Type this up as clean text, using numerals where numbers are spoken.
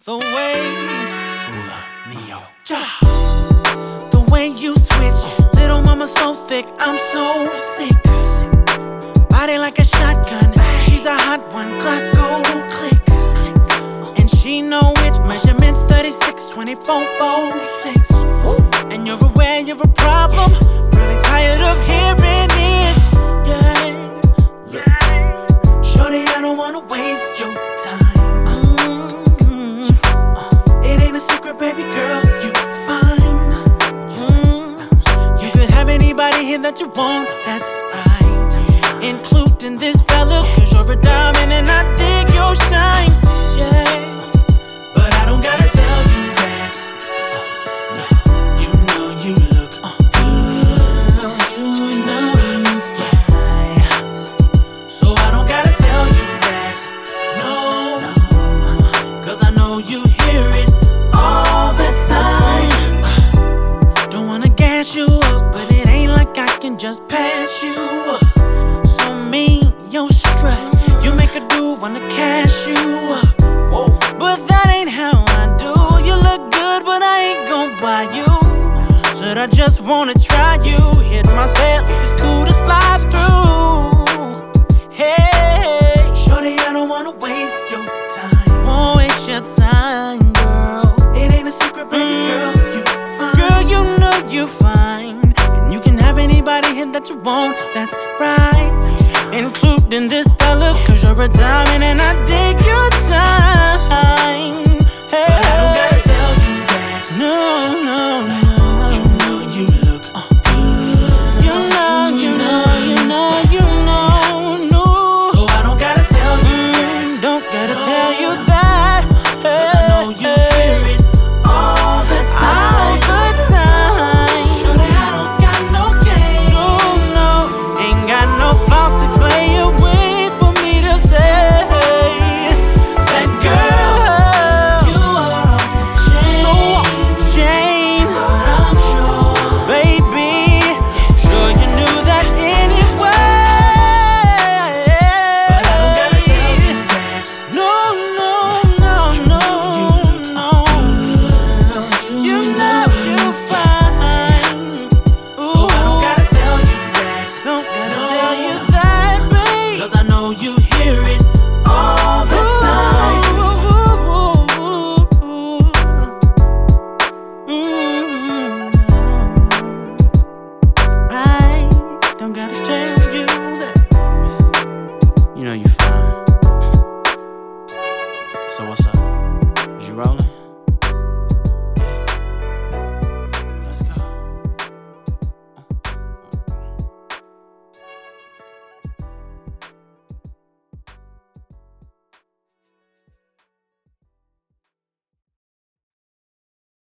The way Neo. The way you switch, little mama so thick, I'm so sick. Body like a shotgun, she's a hot one, clock go click. And she know which measurements, 36, 24, 46. And you're aware you're a problem, really tired of hearing it. Yeah. Shorty, I don't wanna waste your time. It ain't a secret, baby girl, you fine. You could have anybody here that you want, that's right. Including this fella, cause you're a diamond and I dig your shine. Yeah. But I don't gotta tell you that. You know you look good. You know you fly. So I don't gotta tell you that. No. Cause I know you hear it all the time. Don't wanna gas you up, but it ain't like I can just pass you up. So mean, your strut, you make a dude wanna cash you up. But that ain't how I do. You look good, but I ain't gon' buy you. Said I just wanna try you. Hit myself, it's cool to slide through. Hey, shorty, I don't wanna waste your time. Won't waste your time, girl. It ain't a secret, baby girl, you fine. Girl, you know you fine. And you can have anybody here that you want, that's right. Including this fella, cause you're a diamond and I dig